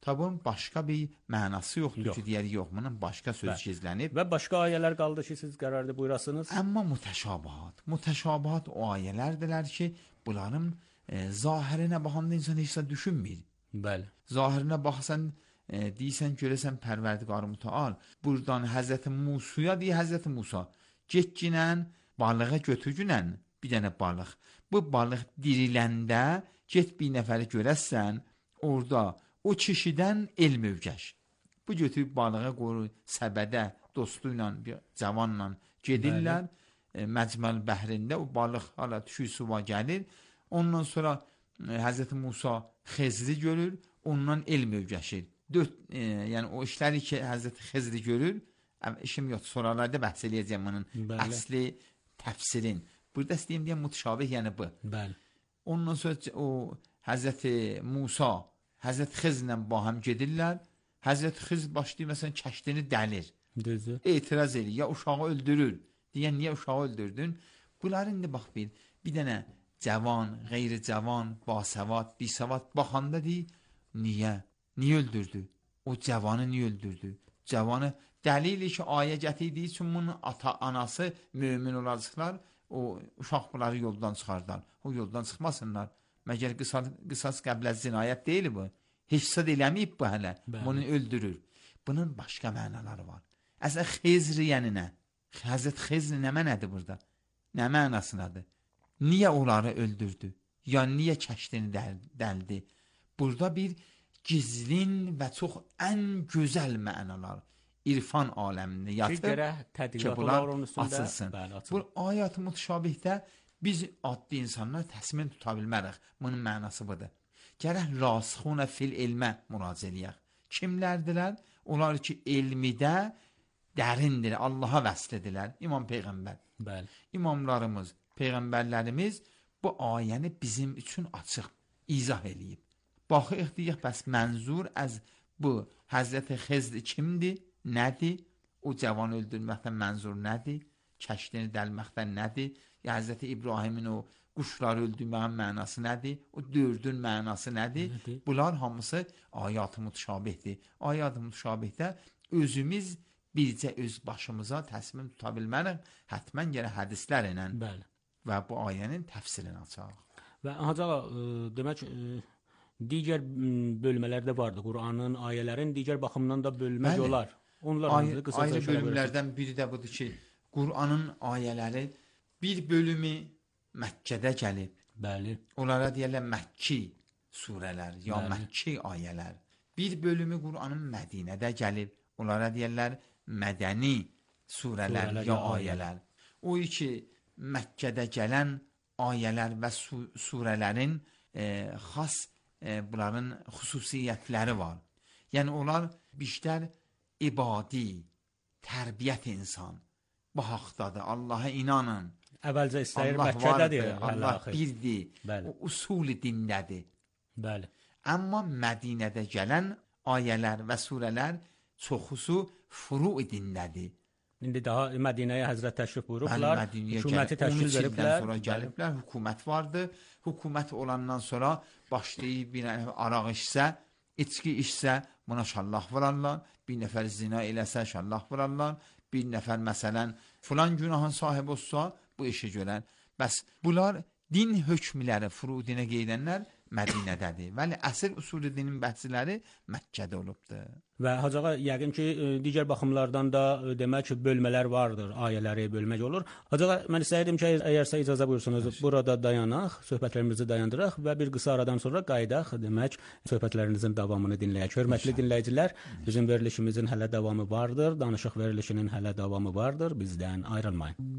Tabi bunun başqa bir mənası yoxdur Yox. ki, deyərik yox, bunun başqa söz Bəli. gizlənib. Və başqa ayələr qaldı ki, siz qərarlı buyurasınız. Amma mütəşabihat. Mütəşabihat o ayələrdirlər ki, bunların e, zahirinə baxanda insan heç nə düşünmür. Bəli. Zahirinə baxsan, e, deyirsən, görəsən Pərverdigar Mütəal, buradan Həzrəti Musaya deyir, Həzrəti Musa, getginən, balığa götürgünən, bir dənə balıq. Bu balıq diriləndə, get bir nəfəri görəsən, orada o kişidən el mövgəş. Bu götürüb balığa qoyur, səbədə, dostu ilə, bir cavanla gedirlər, e, Məcməl bəhrində, o balıq hala düşür suva gəlir, ondan sonra e, Həzrəti Musa Xezri görür, ondan el mövgəşir. Dörd, e, yəni o işləri ki, Həzrəti Xezri görür, işim yox, sonralarda bəhs eləyəcəm bunun Bəli. əsli təfsirin. Burada istəyim deyəm, mütəşabih yəni bu. Bəli. Ondan sonra o Həzrəti Musa Həzrət Xizrlə bahəm gedirlər. Həzrət Xizr başlayır məsələn kəştini dəlir. Düzdür. Etiraz edir, ya uşağı öldürür. Deyən niyə uşağı öldürdün? Bunlar indi bax bir, bir dənə cavan, qeyri-cavan, basavad, bisavad baxanda deyir, niyə? Niyə öldürdü? O cavanı niyə öldürdü? Cavanı dəlili ki, ayə gətirdiyi üçün bunun ata, anası mömin olacaqlar, o uşaq bunları yoldan çıxardılar. O yoldan çıxmasınlar. Məgər qısas, qısas qəblə zinayət deyil bu. Heç sad eləməyib bu hələ. Bəli. Bunu öldürür. Bunun başqa mənaları var. Əslən Xezr yəni nə? Həzrət Xezr nə mənədir burada? Nə mənasındadır? Niyə onları öldürdü? Ya niyə kəştini dəl, dəldi? Burada bir gizlin və çox ən gözəl mənalar irfan aləmində yatır gərək ki, tədqiqat bunlar olar onun üstündə. açılsın. Bəli, açılsın. Bu ayat-ı mütəşabihdə biz adlı insanlar təsmin tuta bilmərik. Bunun mənası budur. Gərək rasixunə fil elmə müraciə eləyək. Kimlərdilər? Onlar ki, elmidə dərindir, Allaha vəsl edirlər. İmam Peyğəmbər. Bəli. İmamlarımız, Peyğəmbərlərimiz bu ayəni bizim üçün açıq, izah eləyib. Baxıq deyək, bəs mənzur az bu Həzrəti Xezr kimdir? Nədir? O cavan öldürməkdən mənzur nədir? Kəştini dəlməkdən nədir? Ya Həzrəti İbrahimin o quşları öldürməyin mənası nədir? O dördün mənası nədir? Nədir? Bunlar hamısı ayat-ı mütəşabihdir. Ayat-ı mütəşabihdə özümüz bircə öz başımıza təsmin tuta bilmərik. Həttəmən gərək hədislər ilə Bəli. və bu ayənin təfsirini açaq. Və Hacı ağa, e, demək e, digər m, bölmələrdə vardı. Qur'anın, ayələrin digər baxımdan da bölmək Bəli. olar. Onlar Ay hansı qısaca ayrı işarə verirsən? bölümlərdən biri də budur ki, Qur'anın ayələri bir bölümü Məkkədə gəlib. Bəli. Onlara deyirlər Məkki surələr ya Bəli. Məkki ayələr. Bir bölümü Qur'anın Mədinədə gəlib. Onlara deyirlər Mədəni surələr, Surələr ya ya ayələr. O iki Məkkədə gələn ayələr və su surələrin e, xas e, bunların xüsusiyyətləri var. Yəni onlar biştər ibadi, tərbiyyət insan. Bu haqdadır. Allaha inanın. Əvvəlcə istəyir Allah Məkkədədir. vardır, Allah axır. birdir. Bəli. O usul dindədir. Bəli. Amma Mədinədə gələn ayələr və surələr çoxusu furu dindədir. İndi daha Mədinəyə Həzrət təşrif buyurublar. Mədinəyə Hökuməti gəlib, on təşkil üç ildən ediblər. sonra gəliblər, hökumət vardı. Hökumət olandan sonra başlayıb bir nəfər araq içsə, içki içsə, buna şallah vurarlar. Bir nəfər zina eləsə, şallah vurarlar. Bir nəfər məsələn filan günahın sahibi olsa, bu işi görər. Bəs bunlar din hökmləri, furudinə qeydənlər Mədinədədir. Vəli əsr usulü dinin bəhsləri Məkkədə olubdur. Və Hacı ağa, yəqin ki, e, digər baxımlardan da e, demək ki, bölmələr vardır, ayələri bölmək olur. Hacı ağa, mən istəyirdim ki, əgərsə icazə buyursunuz, burada dayanaq, söhbətlərimizi dayandıraq və bir qısa aradan sonra qaydaq, demək, söhbətlərinizin davamını dinləyək. Hörmətli dinləyicilər, bizim verilişimizin hələ davamı vardır, danışıq verilişinin hələ davamı vardır, bizdən ayrılmayın.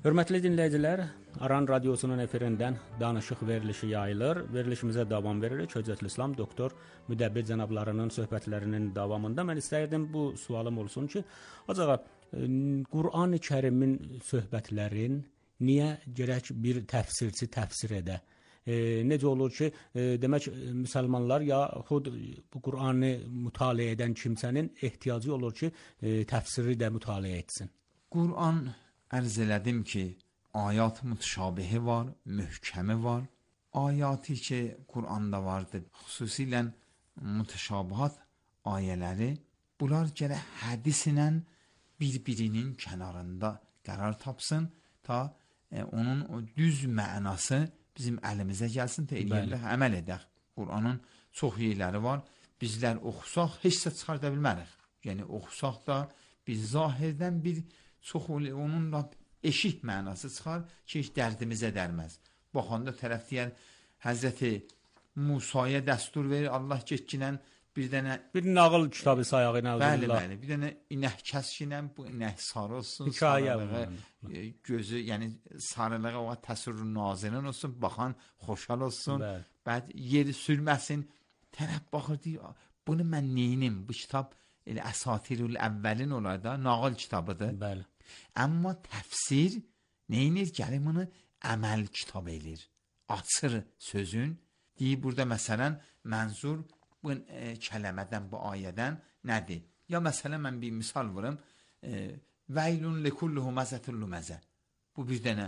Hörmətli dinləyicilər, Aran Radiosunun efirindən danışıq verilişi yayılır. Verilişimizə davam veririk. Hocətul İslam doktor Müdəbbir cənablarının söhbətlərinin davamında mən istəyirdim bu sualım olsun ki, acaba Qur'an-ı Kərimin söhbətlərin niyə gərək bir təfsirçi təfsir edə? E, necə olur ki, e, demək müsəlmanlar ya xud bu Qur'anı mütaliə edən kimsənin ehtiyacı olur ki, e, təfsiri də mütaliə etsin. Qur'an ərz elədim ki, ayat mütəşabihi var, möhkəmi var. Ayatı ki, Qur'anda vardır, xüsusilə mütəşabihat ayələri, bunlar gərək hədislə bir-birinin kənarında qərar tapsın, ta e, onun o düz mənası bizim əlimizə gəlsin, ta eləyək, əməl edək. Qur'anın çox yerləri var, bizlər oxusaq, heç də çıxarda bilmərik. Yəni, oxusaq da biz zahirdən bir çox onunla eşik mənası çıxar ki, heç dərdimizə dərməz. Baxanda tərəf deyər, Həzrəti Musaya dəstur verir, Allah getginən bir dənə... Bir nağıl kitabı sayağı ilə. Bəli, bəli, bir dənə inək kəskinən, bu inək sarı olsun, sarılığı, gözü, yəni sarılığı o təsürrü nazirin olsun, baxan xoşal olsun, bəli. Bəd yeri sürməsin, tərəf baxır, deyir, bunu mən neyinim, bu kitab elə əsatirül əvvəlin olar da, nağıl kitabıdır. Bəli. Amma təfsir neyinir? Gəlir bunu əməl kitab edir. Açır sözün. Deyir, burada məsələn, mənzur bu e, kələmədən, bu ayədən nədir? Ya məsələn, mən bir misal vurum. E, Vəylun likulluhu məzətullu məzə. Bu bir dənə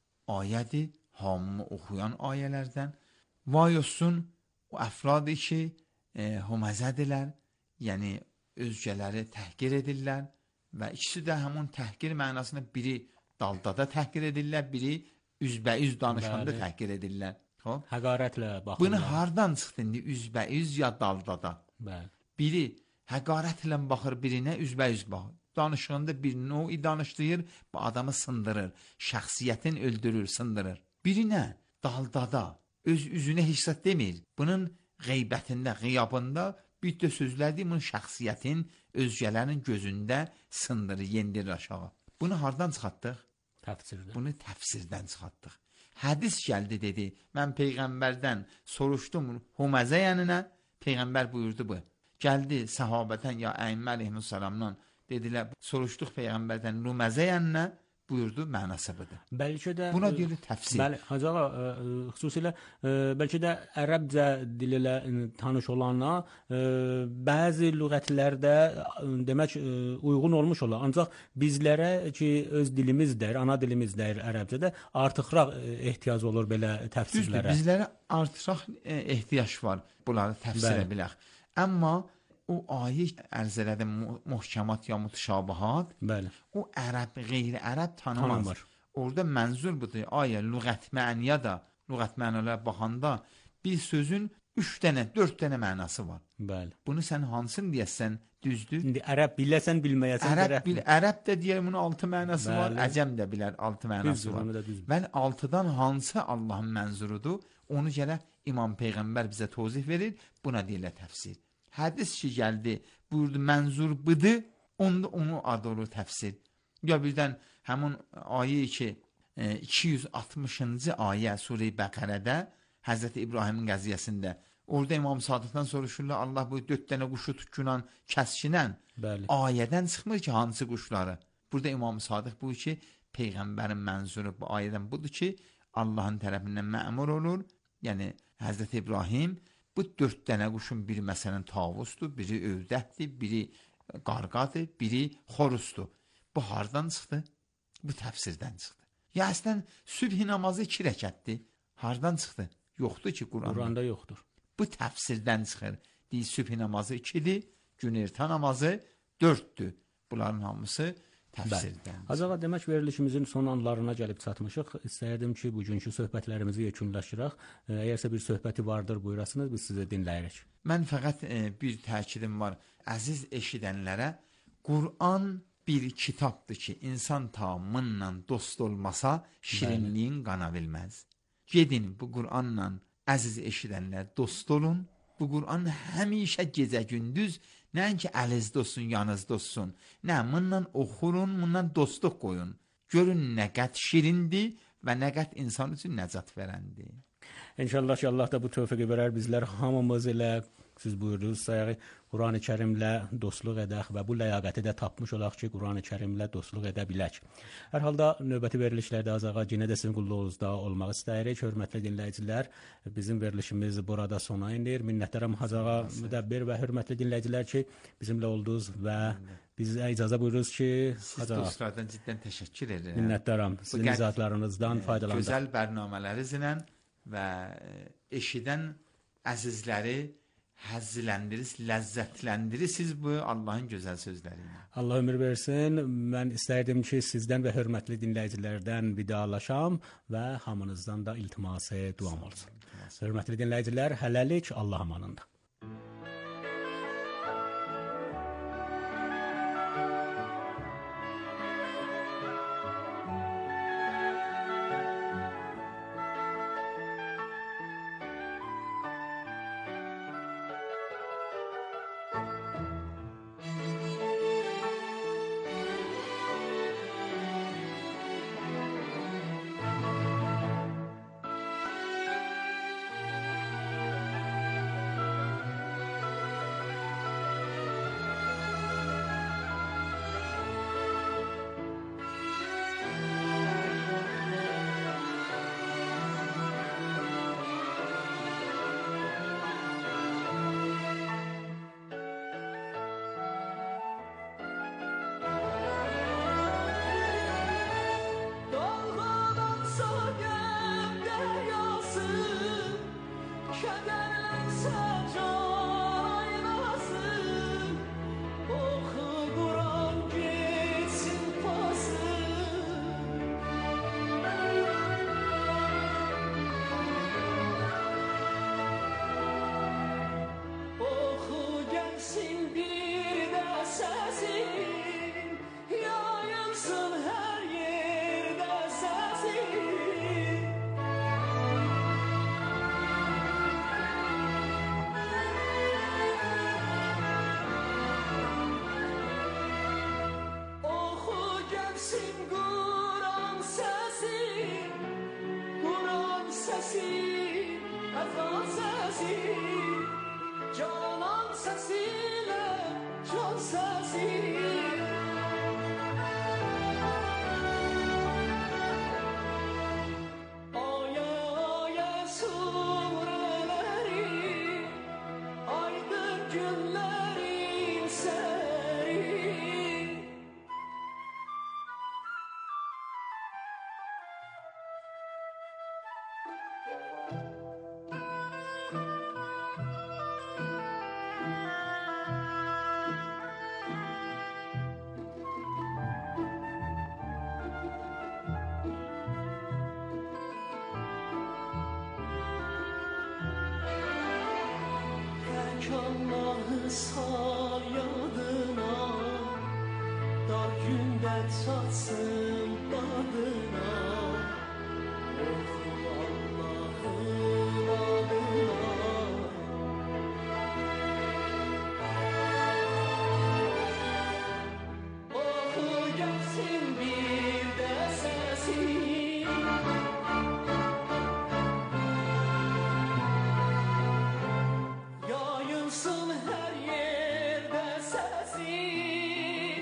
ayədir, hamımı oxuyan ayələrdən. Vay olsun, o əfradı ki, e, huməzədirlər, yəni özgələri təhqir edirlər. Və ikisi də həmin təhqir mənasını biri daldada təhqir edirlər, biri üzbəüz danışanda bəli. Təhqir edirlər. Hop. Həqarətlə baxırlar. Bunu hardan çıxdı indi üzbəüz ya daldada? Bəli. Biri həqarətlə baxır birinə, üzbəüz baxır. Danışığında bir növ danışdırır, bu adamı sındırır, şəxsiyyətin öldürür, sındırır. Birinə daldada öz üzünə hissət demir. Bunun qeybətində, qiyabında bir də sözlərdir, bunun şəxsiyyətin özgələrin gözündə sındırır, yendirir aşağı. Bunu hardan çıxartdıq? Təfsirdən. Bunu təfsirdən çıxartdıq. Hədis gəldi dedi, mən Peyğəmbərdən soruşdum, huməzə yəninə, Peyğəmbər buyurdu bu. Gəldi səhabədən ya əimmə əleyhissalamdan, dedilər, soruşduq Peyğəmbərdən, ruməzə yəninə, buyurdu, mənası budur. Bəlkə də buna deyilir təfsir. Bəli, Hacı ağa, xüsusilə ə, bəlkə də ərəbcə dil ilə tanış olanla ə, bəzi lüğətlərdə demək ə, uyğun olmuş olar. Ancaq bizlərə ki öz dilimizdir, ana dilimizdir ərəbcədə artıqraq ehtiyac olur belə təfsirlərə. Düzdür, bizlərə artıqraq ehtiyac var bunları təfsir edə bilək. Amma o ayə ərz elədim, muhkəmat ya mütəşabihat, bəli. O ərəb, qeyri-ərəb tanımaz. Tanımır. Orada mənzur budur, ayə lüğət məniyə da, lüğət məniyə baxanda bir sözün üç dənə, dörd dənə mənası var. Bəli. Bunu sən hansını deyəsən, düzdür? İndi ərəb biləsən, bilməyəsən. Ərəb, bil, ərəb də deyər, bunun altı mənası bəli. Var, əcəm də bilər, altı mənası düzdür, var. Bəli, altıdan hansı Allahın mənzurudur, onu gələ İmam Peyğəmbər bizə tozih verir, buna deyilə təfsir. Hədis ki gəldi, buyurdu, mənzur budur, onda onu adı olur təfsir. Ya birdən həmin ayə ki, iki yüz altmışıncı ayə Sure-i Bəqərədə, Həzrəti İbrahimin qəziyyəsində, orada İmam Sadıqdan soruşurlar, Allah bu dörd dənə quşu tutkunan, kəskinən, bəli. Ayədən çıxmır ki, hansı quşları? Burada İmam Sadıq bu ki, Peyğəmbərin mənzuru bu ayədən budur ki, Allahın tərəfindən məmur olur, yəni Həzrəti İbrahim, bu dörd dənə quşun biri məsələn tavusdur, biri övdətdir, biri qarqadır, biri xorusdur. Bu hardan çıxdı? Bu təfsirdən çıxdı. Ya əslən sübh namazı iki rəkətdir. Hardan çıxdı? Yoxdur ki Quranda. Quranda yoxdur. Bu təfsirdən çıxır. Deyir, sübh namazı ikidir, gün ertə namazı dörddür. Bunların hamısı təfsirdən. Azağa demək verilişimizin son anlarına gəlib çatmışıq. İstəyirdim ki, bugünkü söhbətlərimizi yekunlaşdıraq. Əgərsə bir söhbəti vardır, buyurasınız, biz sizə dinləyirik. Mən fəqət e, bir təkidim var. Əziz eşidənlərə, Qur'an bir kitabdır ki, insan tamamınla dost olmasa, şirinliyin qana bilməz. Gedin bu Qur'anla, əziz eşidənlər, dost olun. Bu Qur'an həmişə gecə gündüz, nəinki əlizdə olsun, yanızda olsun. Nə, bununla oxurun, bununla dostluq qoyun. görün nə qəd şirindir və nə qəd insan üçün nəcat verəndir. İnşallah ki Allah da bu tövfiqi verər bizlər hamımız elə siz buyurdunuz sayığı Quran-ı Kərimlə dostluq edək və bu ləyaqəti də tapmış olaq ki Quran-ı Kərimlə dostluq edə bilək. Hər halda növbəti verilişlərdə azağa yenə də sizin qulluğunuzda olmaq istəyirik. Hörmətli dinləyicilər, bizim verilişimiz burada sona inir. Minnətdaram Hazağa Müdəbbir və hörmətli dinləyicilər ki bizimlə oldunuz və bizə icazə buyururuz ki Siz dostlardan ciddən təşəkkür edirəm. Minnətdaram. Sizin izahatlarınızdan faydalandım. Gözəl bərnamələrinizlə və eşidən əzizləri həzzləndirir, ləzzətləndirir siz bu Allahın gözəl sözləri ilə. Allah ömür versin. Mən istərdim ki sizdən və hörmətli dinləyicilərdən vidalaşam və hamınızdan da iltiması duam olsun. Hörmətli dinləyicilər, hələlik Allah amanında. Allah'ı sayadına, dar günde çatsın dadına. Oku Allah'ın adına. Oku gelsin bir de sesin. Yayılsın her yerde sesin.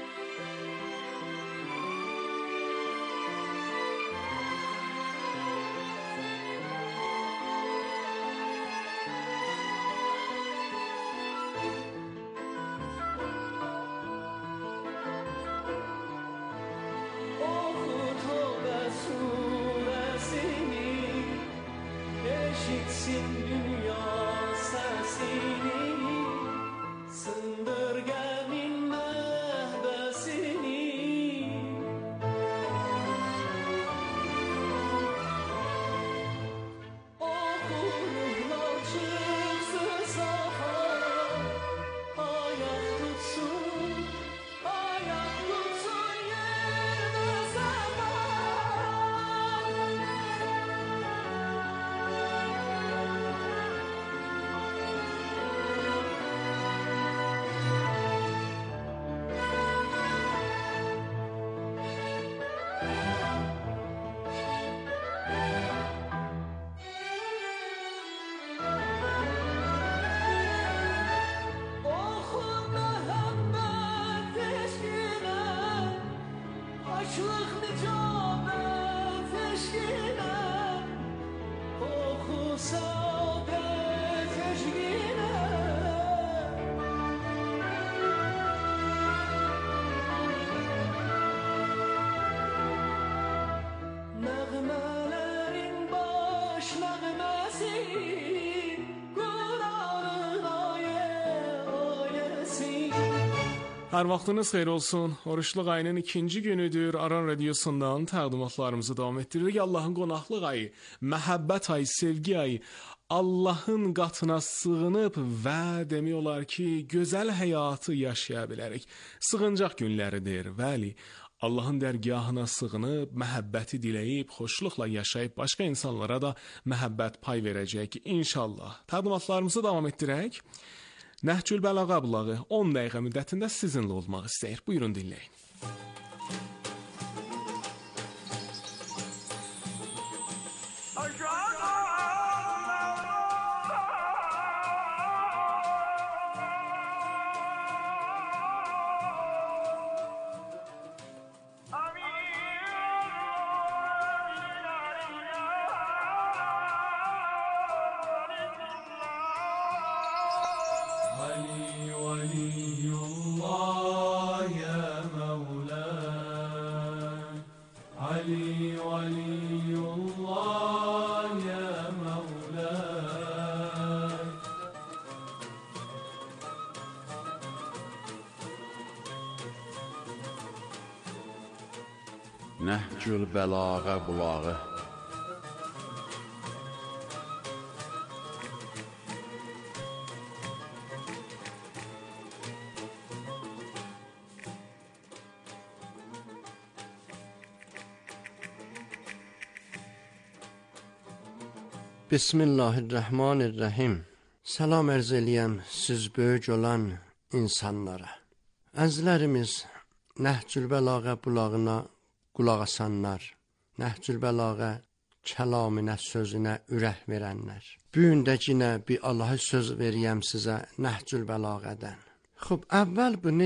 Oku Tövbe suresini, eşitsin dünya sesini. Sındır gelin mehbesini. Oku ruhlar çıksın safa, ayak tutsun, ayak tutsun yerde zaman. Hər vaxtınız xeyir olsun. Oruçluq ayının ikinci günüdür. Aran radiosundan təqdimatlarımızı davam etdiririk. Allahın qonaqlıq ayı, məhəbbət ayı, sevgi ayı, Allahın qatına sığınıb və demək olar ki, gözəl həyatı yaşaya bilərik. Sığıncaq günləridir. Bəli, Allahın dərgahına sığınıb, məhəbbəti diləyib, xoşluqla yaşayıb, başqa insanlara da məhəbbət pay verəcək inşallah. Təqdimatlarımızı davam etdirək. Nəhcül Bəlağa bulağı on dəqiqə müddətində sizinlə olmaq istəyir. Buyurun dinləyin. Nəhcül Bəlağa bulağı. Bismillahirrahmanirrahim. Salam ərz eləyəm siz böyük olan insanlara. Əzlərimiz Nəhcül Bəlağa bulağına qulaq asanlar, Nəhcül Bəlağa kəlaminə, sözünə ürək verənlər. Bu gün də yenə bir Allah'a söz veriyəm sizə Nəhcül Bəlağədən. Xub, əvvəl bu